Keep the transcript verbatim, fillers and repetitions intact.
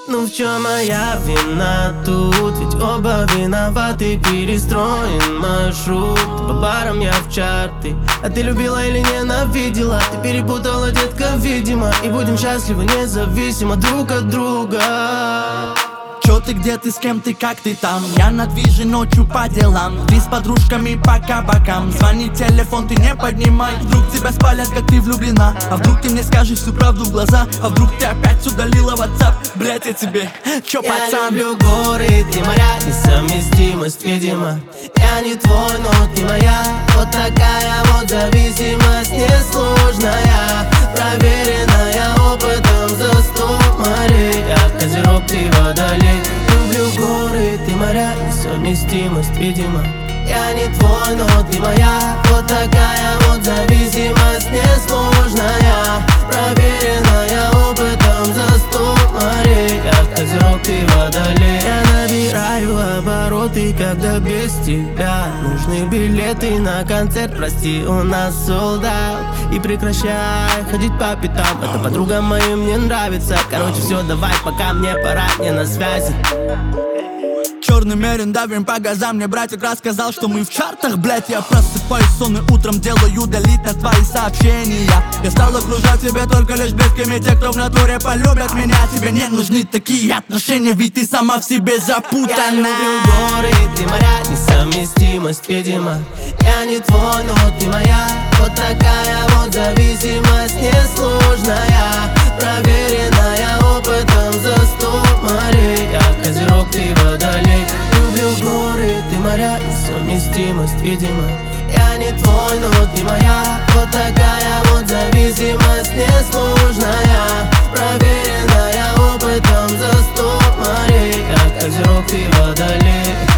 Ну в чем моя вина тут? Ведь оба виноваты, перестроен маршрут. По барам я в чарты, а ты любила или ненавидела? Ты перепутала, детка, видимо. И будем счастливы независимо друг от друга. Чё ты, где ты, с кем ты, как ты там? Я на движе ночью по делам. Ты с подружками по кабакам. Звони, телефон ты не поднимай. Вдруг тебя спалят, как ты влюблена. А вдруг ты мне скажешь всю правду в глаза? А вдруг ты опять удалила WhatsApp? Блять, я тебе, чё, Я пацан? люблю горы, ты моря, несовместимость, видимо. Я не твой, но ты моя. Вот такая вот зависимость несложная, проверенная опытом за сто морей. Я козерог, ты водолей. Люблю горы, ты моря, несовместимость, видимо. Я не твой, но ты моя. Вот такая вот зависимость несложная, проверенная опытом за сто морей. Я козерог, ты водолей. Я набираю обороты, когда без тебя нужны билеты на концерт, прости, у нас sold out. И прекращай ходить по пятам, эта подруга моим мне нравится. Короче, все, давай, пока мне пора, не на связи. Черный мерин, давим по газам. Мне братик рассказал, что мы в чартах, блять. Я просыпаюсь сонный утром, делаю делить на твои сообщения. Я стал окружать тебя только лишь близкими, те, кто в натуре полюбят меня. Тебе не нужны такие отношения, ведь ты сама в себе запутана. Я люблю горы, ты моря, несовместимость, видимо. Я не твой, но ты моя. Вот такая вот зависимость несложная, проверенная опытом за сто морей. Я козерог, ты водолей. Люблю горы, ты моря, несовместимость, видимо. Я не твой, но ты моя. Вот такая вот зависимость несложная, проверенная опытом за сто морей. Я козерог, ты водолей.